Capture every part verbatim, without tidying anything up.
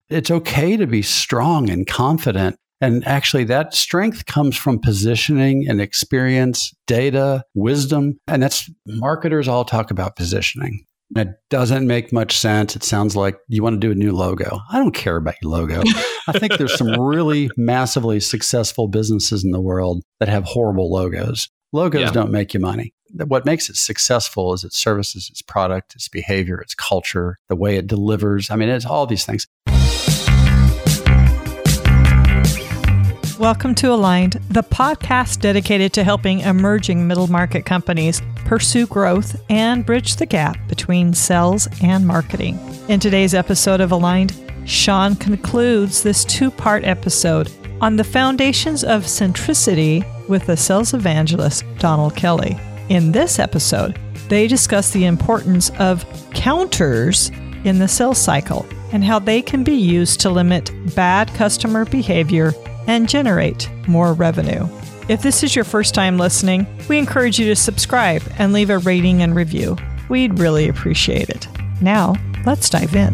It's okay to be strong and confident. And actually, that strength comes from positioning and experience, data, wisdom. And that's marketers all talk about positioning. It doesn't make much sense. It sounds like you want to do a new logo. I don't care about your logo. I think there's some really massively successful businesses in the world that have horrible logos. Logos yeah. don't make you money. What makes it successful is its services, its product, its behavior, its culture, the way it delivers. I mean, it's all these things. Welcome to Aligned, the podcast dedicated to helping emerging middle market companies pursue growth and bridge the gap between sales and marketing. In today's episode of Aligned, Sean concludes this two-part episode on the foundations of centricity with the sales evangelist, Donald Kelly. In this episode, they discuss the importance of counters in the sales cycle and how they can be used to limit bad customer behavior and generate more revenue. If this is your first time listening, we encourage you to subscribe and leave a rating and review. We'd really appreciate it. Now, let's dive in.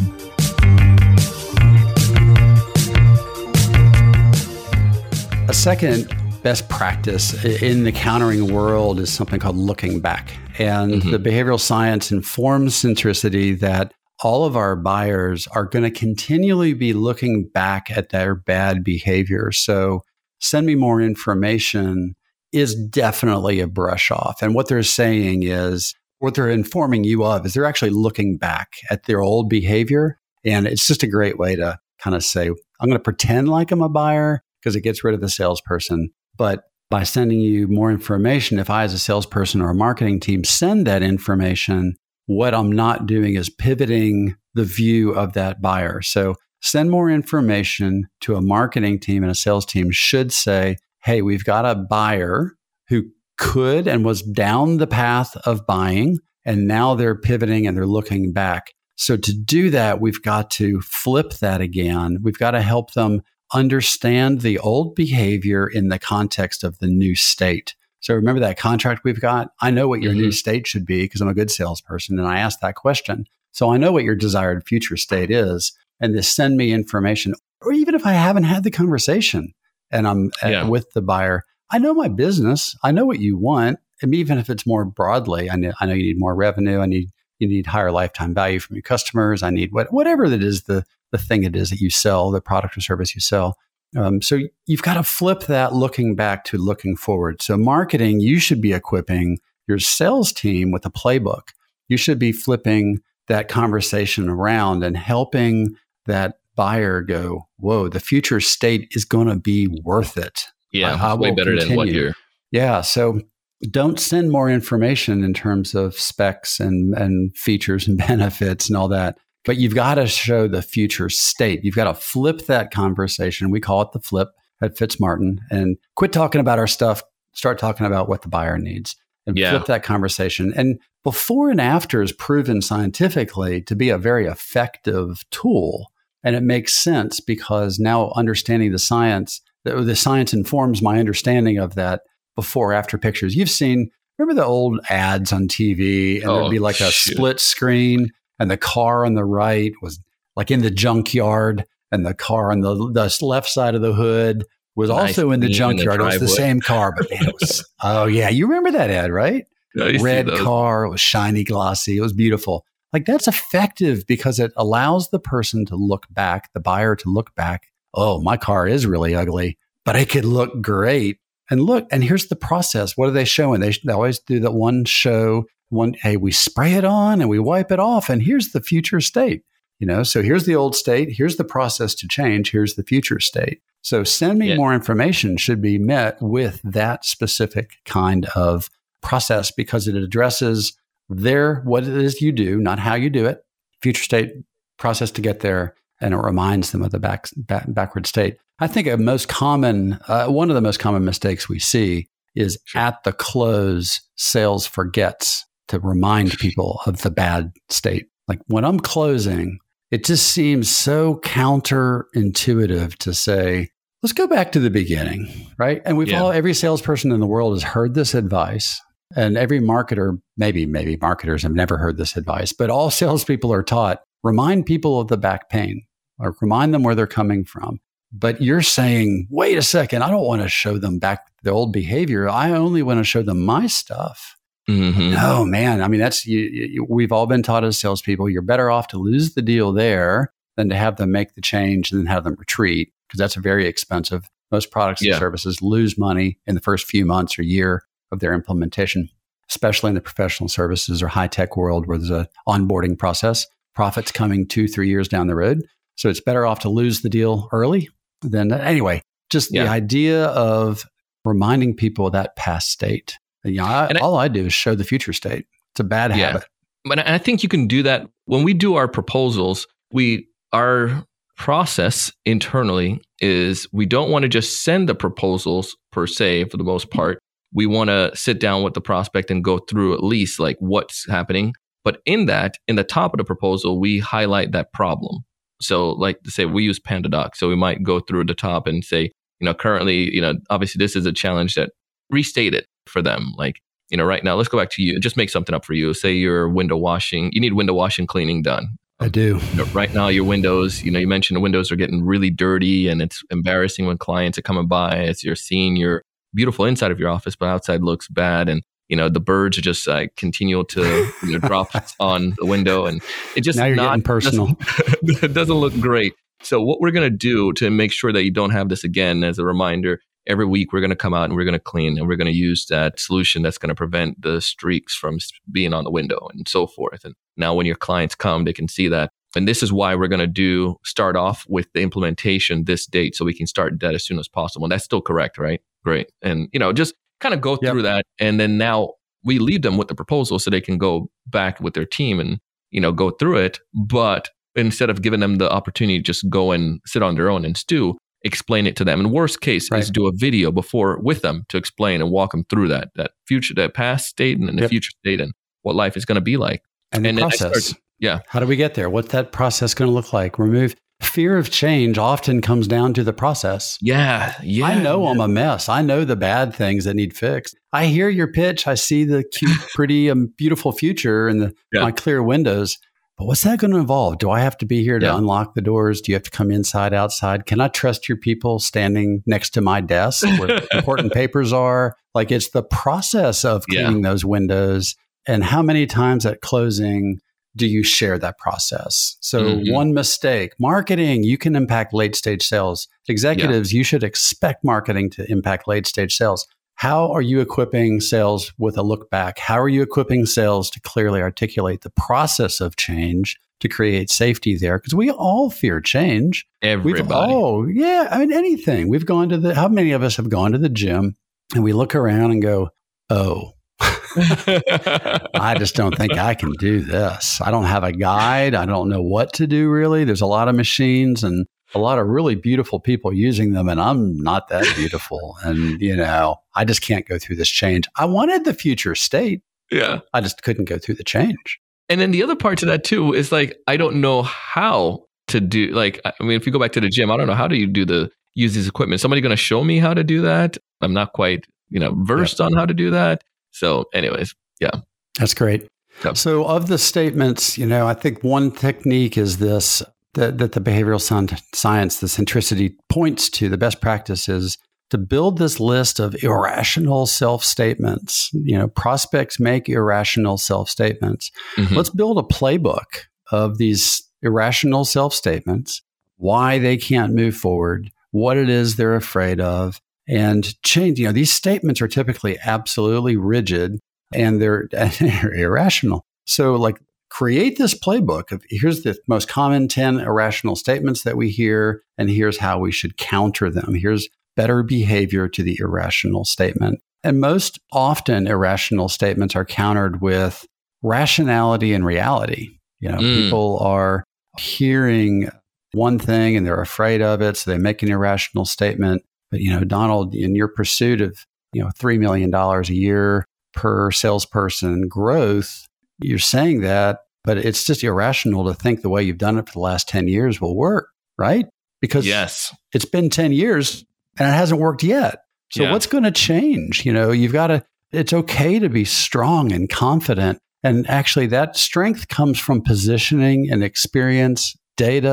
A second best practice in the countering world is something called looking back. And mm-hmm. the behavioral science informs centricity that all of our buyers are going to continually be looking back at their bad behavior. So send me more information is definitely a brush off. And what they're saying is, what they're informing you of is they're actually looking back at their old behavior. And it's just a great way to kind of say, I'm going to pretend like I'm a buyer because it gets rid of the salesperson. But by sending you more information, if I as a salesperson or a marketing team send that information, what I'm not doing is pivoting the view of that buyer. So send more information to a marketing team, and a sales team should say, hey, we've got a buyer who could and was down the path of buying, and now they're pivoting and they're looking back. So to do that, we've got to flip that again. We've got to help them understand the old behavior in the context of the new state. So remember that contract we've got? I know what your mm-hmm. new state should be because I'm a good salesperson and I asked that question. So I know what your desired future state is. And this send me information, or even if I haven't had the conversation and I'm yeah. at, with the buyer, I know my business. I know what you want. And even if it's more broadly, I know, I know you need more revenue. I need you need higher lifetime value from your customers. I need what, whatever that is, the, the thing it is that you sell, the product or service you sell. Um, so you've got to flip that looking back to looking forward. So marketing, you should be equipping your sales team with a playbook. You should be flipping that conversation around and helping that buyer go, whoa, the future state is going to be worth it. Yeah, I, I way better continue. than what you're. Yeah, so don't send more information in terms of specs and, and features and benefits and all that. But you've got to show the future state. You've got to flip that conversation. We call it the flip at Fitzmartin, and quit talking about our stuff. Start talking about what the buyer needs and yeah. flip that conversation. And before and after is proven scientifically to be a very effective tool. And it makes sense because now understanding the science, the, the science informs my understanding of that before after pictures. You've seen, remember the old ads on T V and oh, there'd be like a shoot. split screen. And the car on the right was like in the junkyard, and the car on the, the left side of the hood was nice also in the junkyard. In the it was the same car, but man, it was, oh yeah, you remember that ad, right? Yeah, red car, it was shiny, glossy, it was beautiful. Like that's effective because it allows the person to look back, the buyer to look back. Oh, my car is really ugly, but it could look great. And look, and here's the process. What are they showing? They, they always do that one show. One, hey, we spray it on and we wipe it off, and here's the future state. You know, so here's the old state, here's the process to change, here's the future state. So send me yeah. more information should be met with that specific kind of process because it addresses their what it is you do, not how you do it, future state process to get there, and it reminds them of the back, back backward state. I think a most common, uh, one of the most common mistakes we see is sure. at the close, sales forgets to remind people of the bad state. Like when I'm closing, it just seems so counterintuitive to say, let's go back to the beginning, right? And we've yeah. all, every salesperson in the world has heard this advice, and every marketer, maybe, maybe marketers have never heard this advice, but all salespeople are taught, remind people of the back pain. or remind them where they're coming from. But you're saying, wait a second, I don't want to show them back the old behavior. I only want to show them my stuff. Mm-hmm. No, man. I mean, that's you, you, we've all been taught as salespeople, you're better off to lose the deal there than to have them make the change and then have them retreat, because that's very expensive. Most products and yeah. services lose money in the first few months or year of their implementation, especially in the professional services or high-tech world where there's an onboarding process. Profits coming two, three years down the road. So it's better off to lose the deal early than anyway. Just yeah. the idea of reminding people of that past state. You know, I, I, all I do is show the future state. It's a bad yeah. habit. But I think you can do that when we do our proposals. We our process internally is we don't want to just send the proposals per se for the most part. We want to sit down with the prospect and go through at least like what's happening. But in that, in the top of the proposal, we highlight that problem. So like to say, we use PandaDoc. So we might go through the top and say, you know, currently, you know, obviously this is a challenge that restate it for them. Like, you know, right now, let's go back to you. Just make something up for you. Say you're window washing. You need window washing cleaning done. I do. You know, right now, your windows, you know, you mentioned the windows are getting really dirty and it's embarrassing when clients are coming by as you're seeing your beautiful inside of your office, but outside looks bad. And, you know, the birds are just uh, continue to you know, drop on the window. And it just now you're not, getting personal. Doesn't, it doesn't look great. So what we're going to do to make sure that you don't have this again, as a reminder, every week we're going to come out and we're going to clean and we're going to use that solution that's going to prevent the streaks from being on the window and so forth. And now when your clients come, they can see that. And this is why we're going to do start off with the implementation this date so we can start that as soon as possible. And that's still correct, right? Great. And, you know, just kind of go through yep. that. And then now we leave them with the proposal so they can go back with their team and, you know, go through it. But instead of giving them the opportunity to just go and sit on their own and stew, explain it to them. And worst case right. is do a video before with them to explain and walk them through that, that future, that past state and then the yep. future state and what life is going to be like. And, and the process. Start, yeah. How do we get there? What's that process going to look like? Remove fear of change often comes down to the process. Yeah. Yeah. I know yeah. I'm a mess. I know the bad things that need fixed. I hear your pitch. I see the cute, pretty, um, beautiful future and the yeah. my clear windows. But what's that going to involve? Do I have to be here to yeah. unlock the doors? Do you have to come inside, outside? Can I trust your people standing next to my desk where important papers are? Like it's the process of cleaning yeah. those windows. And how many times at closing do you share that process? So mm-hmm. one mistake, marketing, you can impact late stage sales. Executives, yeah. you should expect marketing to impact late stage sales. How are you equipping sales with a look back? How are you equipping sales to clearly articulate the process of change to create safety there? Because we all fear change. Everybody. Oh, yeah. I mean, anything. We've gone to the, how many of us have gone to the gym and we look around and go, oh, I just don't think I can do this. I don't have a guide. I don't know what to do really. There's a lot of machines and a lot of really beautiful people using them, and I'm not that beautiful. And, you know, I just can't go through this change. I wanted the future state. Yeah. I just couldn't go through the change. And then the other part to that too is like, I don't know how to do, like, I mean, if you go back to the gym, I don't know, how do you do the, use these equipment? Somebody going to show me how to do that? I'm not quite, you know, versed yep. on how to do that. So anyways, yeah. That's great. Yep. So of the statements, you know, I think one technique is this, that, that the behavioral science, the centricity points to. The best practice is to build this list of irrational self-statements. You know, prospects make irrational self-statements. Mm-hmm. Let's build a playbook of these irrational self-statements, why they can't move forward, what it is they're afraid of, and change. You know, these statements are typically absolutely rigid and they're, they're irrational. So like create this playbook of here's the most common ten irrational statements that we hear, and here's how we should counter them. Here's better behavior to the irrational statement. And most often irrational statements are countered with rationality and reality. You know, mm. people are hearing one thing and they're afraid of it, so they make an irrational statement. But, you know, Donald, in your pursuit of, you know, three million dollars a year per salesperson growth, you're saying that, but it's just irrational to think the way you've done it for the last ten years will work, right? Because yes. it's been ten years and it hasn't worked yet. So yeah. what's going to change? You know, you've got to, it's okay to be strong and confident. And actually that strength comes from positioning and experience, data,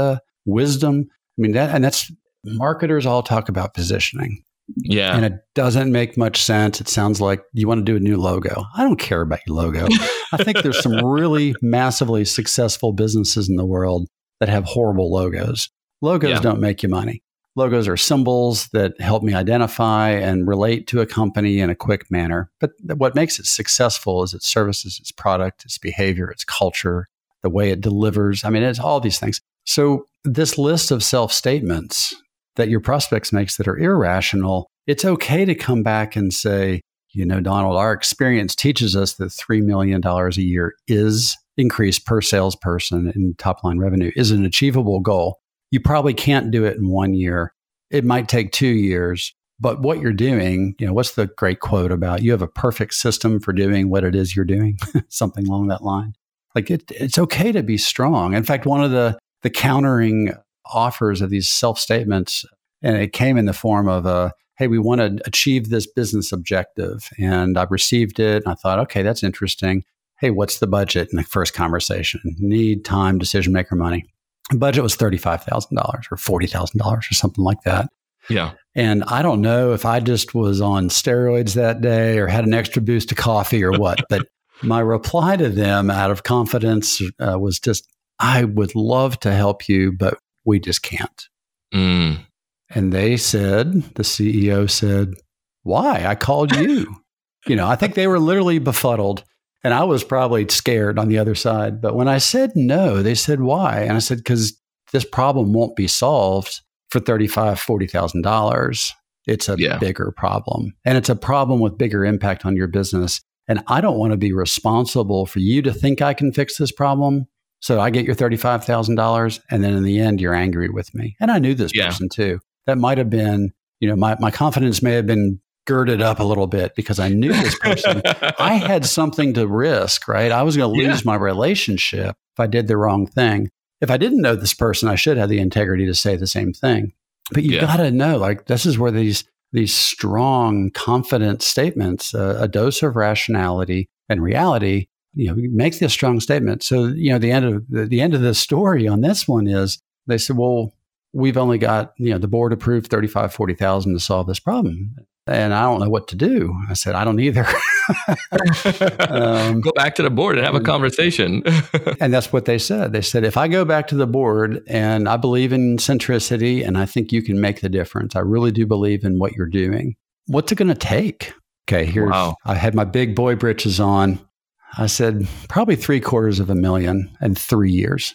wisdom. I mean, that, and that's marketers all talk about positioning. Yeah. And it doesn't make much sense. It sounds like you want to do a new logo. I don't care about your logo. I think there's some really massively successful businesses in the world that have horrible logos. Logos yeah. don't make you money. Logos are symbols that help me identify and relate to a company in a quick manner. But what makes it successful is its services, its product, its behavior, its culture, the way it delivers. I mean, it's all these things. So this list of self-statements that your prospects makes that are irrational, it's okay to come back and say, you know, Donald, our experience teaches us that three million dollars a year is increased per salesperson in top line revenue is an achievable goal. You probably can't do it in one year. It might take two years. But what you're doing, you know, what's the great quote about you have a perfect system for doing what it is you're doing? Something along that line. Like it, it's okay to be strong. In fact, one of the, the countering offers of these self-statements, and it came in the form of a, hey, we want to achieve this business objective. And I received it. And I thought, okay, that's interesting. Hey, what's the budget in the first conversation? Need, time, decision maker money. The budget was thirty-five thousand dollars or forty thousand dollars or something like that. Yeah. And I don't know if I just was on steroids that day or had an extra boost of coffee or what, but my reply to them out of confidence uh, was just, I would love to help you, but we just can't. Mm. And they said, the C E O said, why? I called you. You know, I think they were literally befuddled. And I was probably scared on the other side. But when I said no, they said, why? And I said, because this problem won't be solved for thirty-five thousand dollars, forty thousand dollars. It's a yeah. bigger problem. And it's a problem with bigger impact on your business. And I don't want to be responsible for you to think I can fix this problem. So I get your thirty-five thousand dollars. And then in the end, you're angry with me. And I knew this yeah. person too. That might have been, you know, my, my confidence may have been girded up a little bit because I knew this person. I had something to risk, right? I was going to lose yeah. my relationship if I did the wrong thing. If I didn't know this person, I should have the integrity to say the same thing. But you yeah. got to know, like, this is where these these strong, confident statements, uh, a dose of rationality and reality, you know, makes this strong statement. So, you know, the end of the, the end of the story on this one is they said, well, we've only got, you know, the board approved thirty-five, forty thousand to solve this problem. And I don't know what to do. I said, I don't either. um, go back to the board and have a conversation. And that's what they said. They said, if I go back to the board and I believe in centricity and I think you can make the difference, I really do believe in what you're doing. What's it going to take? Okay, here's, wow. I had my big boy britches on. I said, probably three quarters of a million in three years.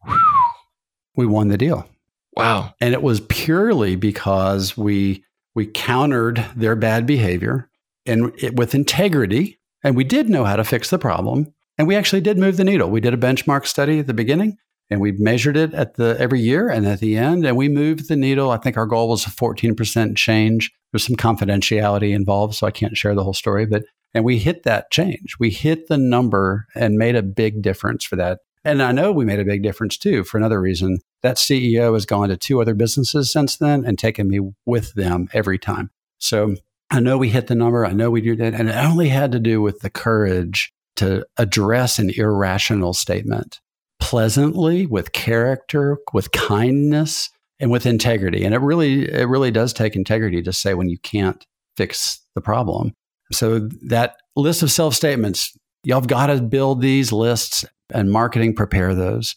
We won the deal. Wow. And it was purely because we we countered their bad behavior and it, with integrity. And we did know how to fix the problem. And we actually did move the needle. We did a benchmark study at the beginning and we measured it at the every year and at the end. And we moved the needle. I think our goal was a fourteen percent change. There's some confidentiality involved, so I can't share the whole story. But and we hit that change. We hit the number and made a big difference for that. And I know we made a big difference too, for another reason. That C E O has gone to two other businesses since then and taken me with them every time. So I know we hit the number. I know we did that. And it only had to do with the courage to address an irrational statement pleasantly, with character, with kindness, and with integrity. And it really, it really does take integrity to say when you can't fix the problem. So that list of self-statements, y'all have got to build these lists and marketing prepare those.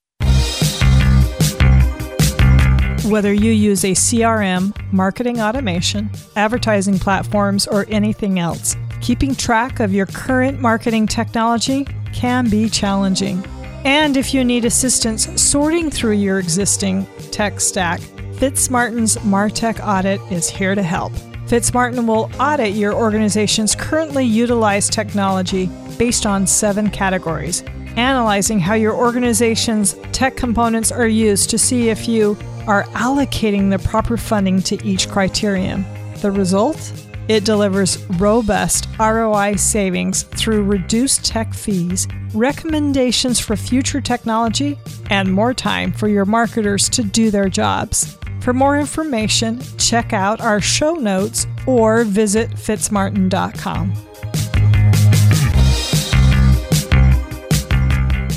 Whether you use a C R M, marketing automation, advertising platforms, or anything else, keeping track of your current marketing technology can be challenging. And if you need assistance sorting through your existing tech stack, Fitzmartin's MarTech Audit is here to help. Fitzmartin will audit your organization's currently utilized technology based on seven categories, analyzing how your organization's tech components are used to see if you are allocating the proper funding to each criterion. The result? It delivers robust R O I savings through reduced tech fees, recommendations for future technology, and more time for your marketers to do their jobs. For more information, check out our show notes or visit fitzmartin dot com.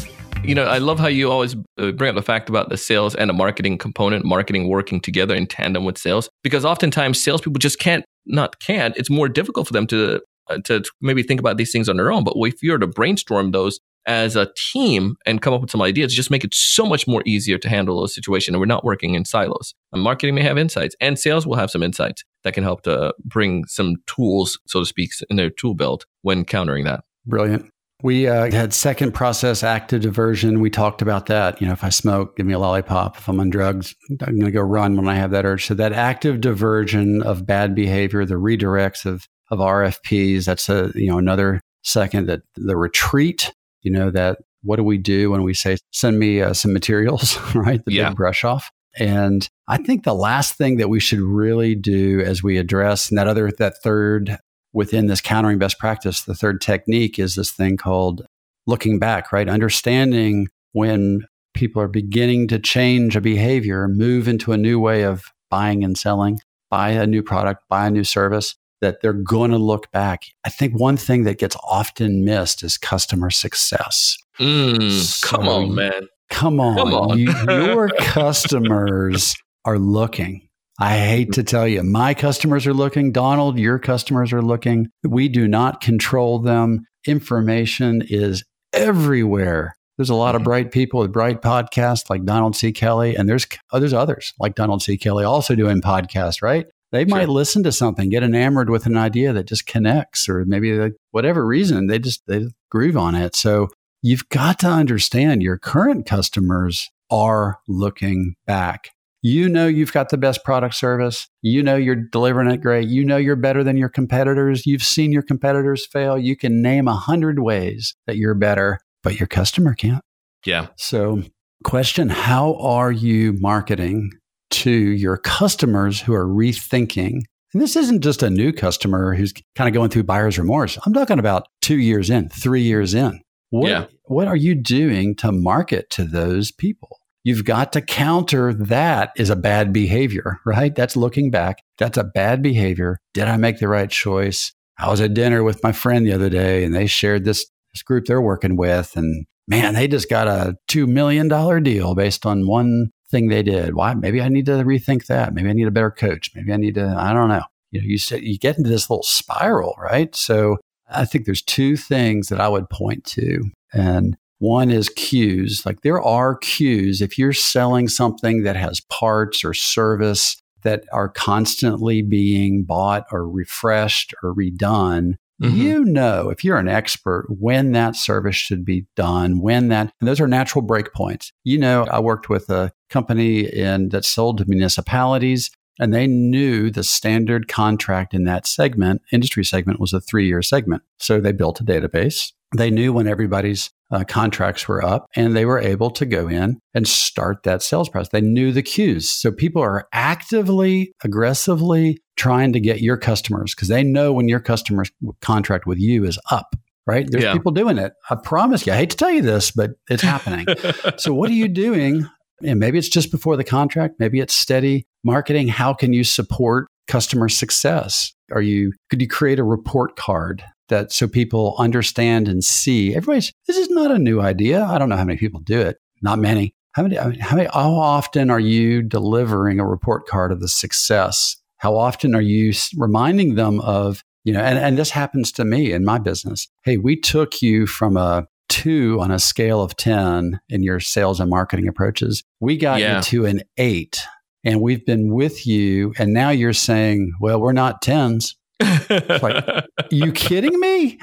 You know, I love how you always uh, bring up the fact about the sales and the marketing component, marketing working together in tandem with sales, because oftentimes salespeople just can't, not can't, it's more difficult for them to uh, to maybe think about these things on their own. But if you're to brainstorm those as a team and come up with some ideas, just make it so much more easier to handle those situations. And we're not working in silos. And marketing may have insights, and sales will have some insights that can help to bring some tools, so to speak, in their tool belt when countering that. Brilliant. We uh, had second process active diversion. We talked about that. You know, if I smoke, give me a lollipop. If I'm on drugs, I'm going to go run when I have that urge. So that active diversion of bad behavior, the redirects of of R F Ps, that's a, you know, another second. That the retreat, you know, that what do we do when we say, send me uh, some materials, right? The yeah. big brush off. And I think the last thing that we should really do as we address, and that other, that third within this countering best practice, the third technique is this thing called looking back, right? Understanding when people are beginning to change a behavior, move into a new way of buying and selling, buy a new product, buy a new service, that they're going to look back. I think one thing that gets often missed is customer success. Mm, so, come on, man. Come on. Come on. you, your customers are looking. I hate to tell you, my customers are looking. Donald, your customers are looking. We do not control them. Information is everywhere. There's a lot of bright people with bright podcasts like Donald C. Kelly, and there's oh, there's others like Donald C. Kelly also doing podcasts, right? They might Sure. listen to something, get enamored with an idea that just connects, or maybe they, whatever reason, they just they groove on it. So you've got to understand your current customers are looking back. You know you've got the best product service. You know you're delivering it great. You know you're better than your competitors. You've seen your competitors fail. You can name a hundred ways that you're better, but your customer can't. Yeah. So question, how are you marketing to your customers who are rethinking? And this isn't just a new customer who's kind of going through buyer's remorse. I'm talking about two years in, three years in. What, Yeah. what are you doing to market to those people? You've got to counter that is a bad behavior, right? That's looking back. That's a bad behavior. Did I make the right choice? I was at dinner with my friend the other day and they shared this, this group they're working with. And man, they just got a two million dollars deal based on one thing they did. Why? Maybe I need to rethink that. Maybe I need a better coach. Maybe I need to, I don't know. You know, you said you get into this little spiral, right? So I think there's two things that I would point to. And one is cues. Like there are cues. If you're selling something that has parts or service that are constantly being bought or refreshed or redone, mm-hmm. you know, if you're an expert, when that service should be done, when that, and those are natural breakpoints. You know, I worked with a company in that sold to municipalities, and they knew the standard contract in that segment, industry segment, was a three-year segment. So they built a database. They knew when everybody's uh, contracts were up, and they were able to go in and start that sales process. They knew the cues. So people are actively, aggressively trying to get your customers because they know when your customer's contract with you is up, right? There's Yeah. people doing it. I promise you. I hate to tell you this, but it's happening. So what are you doing? And maybe it's just before the contract. Maybe it's steady marketing. How can you support customer success? Are you, could you create a report card that so people understand and see? Everybody's, this is not a new idea. I don't know how many people do it. Not many. How many, I mean, how many, how often are you delivering a report card of the success? How often are you reminding them of, you know, and, and this happens to me in my business. Hey, we took you from a two on a scale of ten in your sales and marketing approaches. We got Yeah. you to an eight, and we've been with you. And now you're saying, well, we're not tens. Like, you kidding me?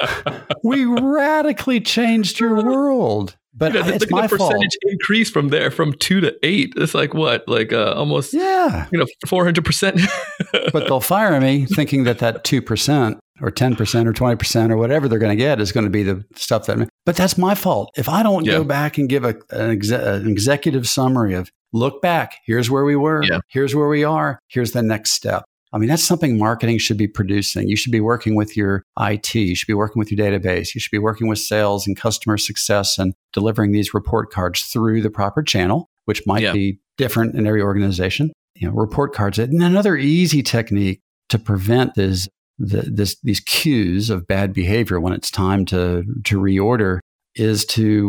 We radically changed your world. But You know, it's look my at the fault. percentage increase from there, from two to eight. It's like what, like uh, almost, Yeah. you know, four hundred percent. But they'll fire me thinking that that two percent or ten percent or twenty percent or whatever they're going to get is going to be the stuff that, but that's my fault. If I don't Yeah. go back and give a, an, exe- an executive summary of look back, here's where we were, Yeah. here's where we are, here's the next step. I mean, that's something marketing should be producing. You should be working with your I T. You should be working with your database. You should be working with sales and customer success and delivering these report cards through the proper channel, which might Yeah. be different in every organization. You know, report cards. And another easy technique to prevent is the, this, these cues of bad behavior when it's time to, to reorder is to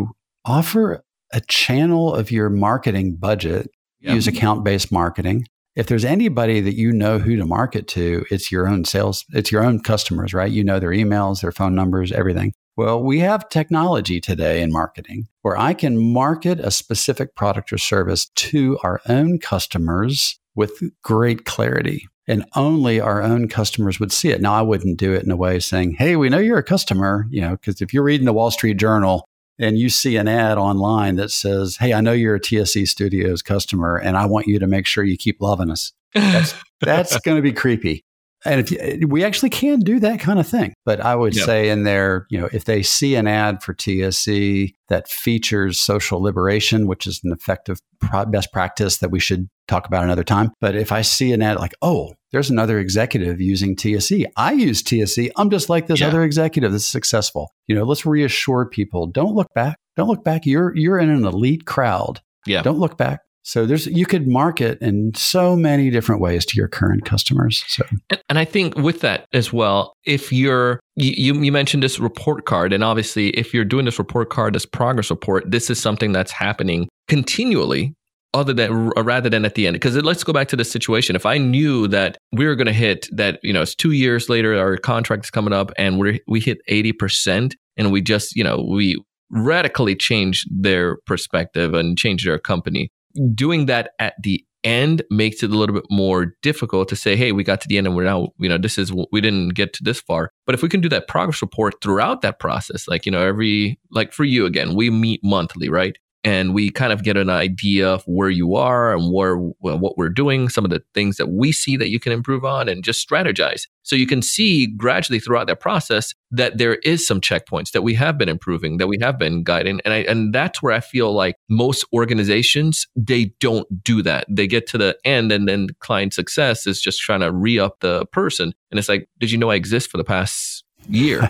offer a channel of your marketing budget. Yep. Use account-based marketing. If there's anybody that you know who to market to, it's your own sales, it's your own customers, right? You know their emails, their phone numbers, everything. Well, we have technology today in marketing where I can market a specific product or service to our own customers with great clarity. And only our own customers would see it. Now, I wouldn't do it in a way saying, hey, we know you're a customer, you know, because if you're reading the Wall Street Journal and you see an ad online that says, hey, I know you're a T S C Studios customer and I want you to make sure you keep loving us. That's, that's going to be creepy. And if you, we actually can do that kind of thing. But I would yep. say in there, you know, if they see an ad for T S C that features social liberation, which is an effective pro- best practice that we should talk about another time. But if I see an ad like, oh, there's another executive using T S C. I use T S C. I'm just like this yeah. other executive that's successful. You know, let's reassure people. Don't look back. Don't look back. You're you're in an elite crowd. Yeah. Don't look back. So there's you could market in so many different ways to your current customers. So, and, and I think with that as well, if you're you you mentioned this report card, and obviously if you're doing this report card, this progress report, this is something that's happening continually, other than rather than at the end. Because let's go back to the situation. If I knew that we were going to hit that, you know, it's two years later, our contract is coming up, and we we hit eighty percent, and we just you know we radically changed their perspective and changed their company. Doing that at the end makes it a little bit more difficult to say, hey, we got to the end and we're now, you know, this is, we didn't get to this far. But if we can do that progress report throughout that process, like, you know, every, like for you, again, we meet monthly, right? And we kind of get an idea of where you are and where well, what we're doing, some of the things that we see that you can improve on, and just strategize. So you can see gradually throughout that process that there is some checkpoints that we have been improving, that we have been guiding. And I, and that's where I feel like most organizations, they don't do that. They get to the end and then client success is just trying to re-up the person. And it's like, did you know I exist for the past year?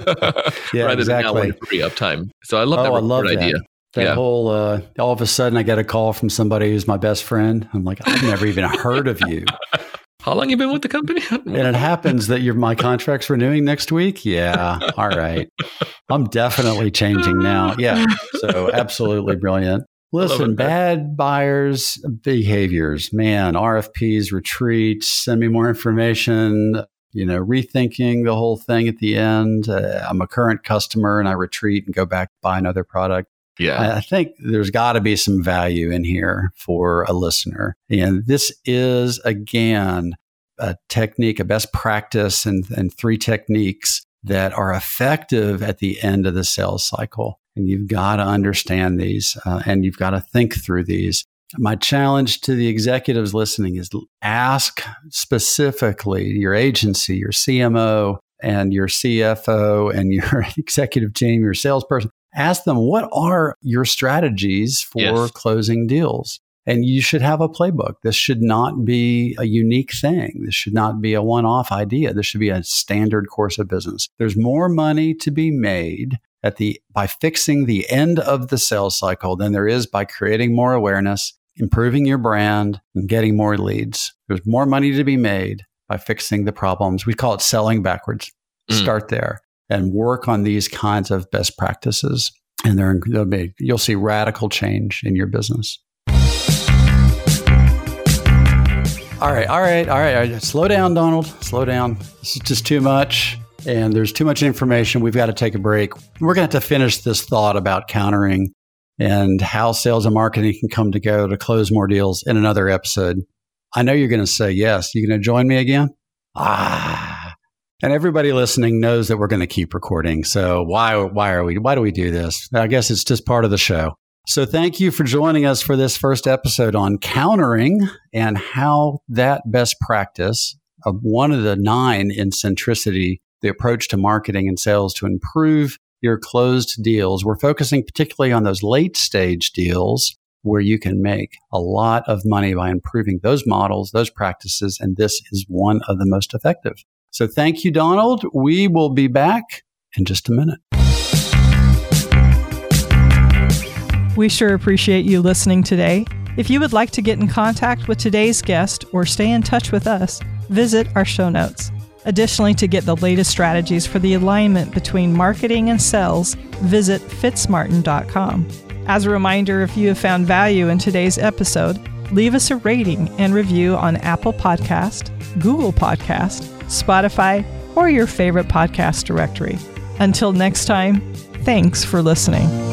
yeah, rather exactly. than now when re-up time. So I love oh, that report I love that. idea. That yeah. whole, uh, all of a sudden I get a call from somebody who's my best friend. I'm like, I've never even heard of you. How long you been with the company? And it happens that your my contract's renewing next week. Yeah. All right. I'm definitely changing now. Yeah. So absolutely brilliant. Listen, bad buyers' behaviors, man, R F Ps, retreats, send me more information, you know, rethinking the whole thing at the end. Uh, I'm a current customer and I retreat and go back to buy another product. Yeah, I think there's got to be some value in here for a listener. And this is, again, a technique, a best practice, and, and three techniques that are effective at the end of the sales cycle. And you've got to understand these uh, and you've got to think through these. My challenge to the executives listening is ask specifically your agency, your C M O, and your C F O, and your executive team, your salesperson. Ask them, what are your strategies for yes. closing deals? And you should have a playbook. This should not be a unique thing. This should not be a one-off idea. This should be a standard course of business. There's more money to be made at the by fixing the end of the sales cycle than there is by creating more awareness, improving your brand, and getting more leads. There's more money to be made by fixing the problems. We call it selling backwards. Mm. Start there. And work on these kinds of best practices, and they're, they'll be, you'll see radical change in your business. All right, all right, all right, all right. Slow down, Donald. Slow down. This is just too much, and there's too much information. We've got to take a break. We're going to have to finish this thought about countering and how sales and marketing can come together to close more deals in another episode. I know you're going to say yes. You going to join me again? Ah. And everybody listening knows that we're going to keep recording. So why why are we why do we do this? I guess it's just part of the show. So thank you for joining us for this first episode on countering and how that best practice of one of the nine in centricity, the approach to marketing and sales to improve your closed deals. We're focusing particularly on those late stage deals where you can make a lot of money by improving those models, those practices, and this is one of the most effective. So thank you, Donald. We will be back in just a minute. We sure appreciate you listening today. If you would like to get in contact with today's guest or stay in touch with us, visit our show notes. Additionally, to get the latest strategies for the alignment between marketing and sales, visit fitzmartin dot com. As a reminder, if you have found value in today's episode, leave us a rating and review on Apple Podcast, Google Podcast, Spotify, or your favorite podcast directory. Until next time, thanks for listening.